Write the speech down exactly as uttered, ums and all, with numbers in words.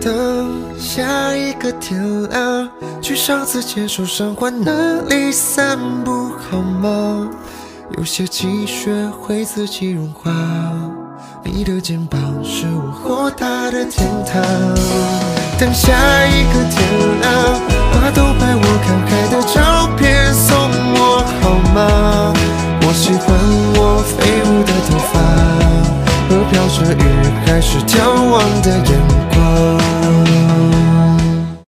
等下一个天亮，去上次接受伤患那里散步好吗？有些积雪会自己融化，你的肩膀是我豁达的天堂。等下一个天亮，把都拍我看海的照片送我好吗？我喜欢我飞舞的头发和飘着雨还是眺望的眼光。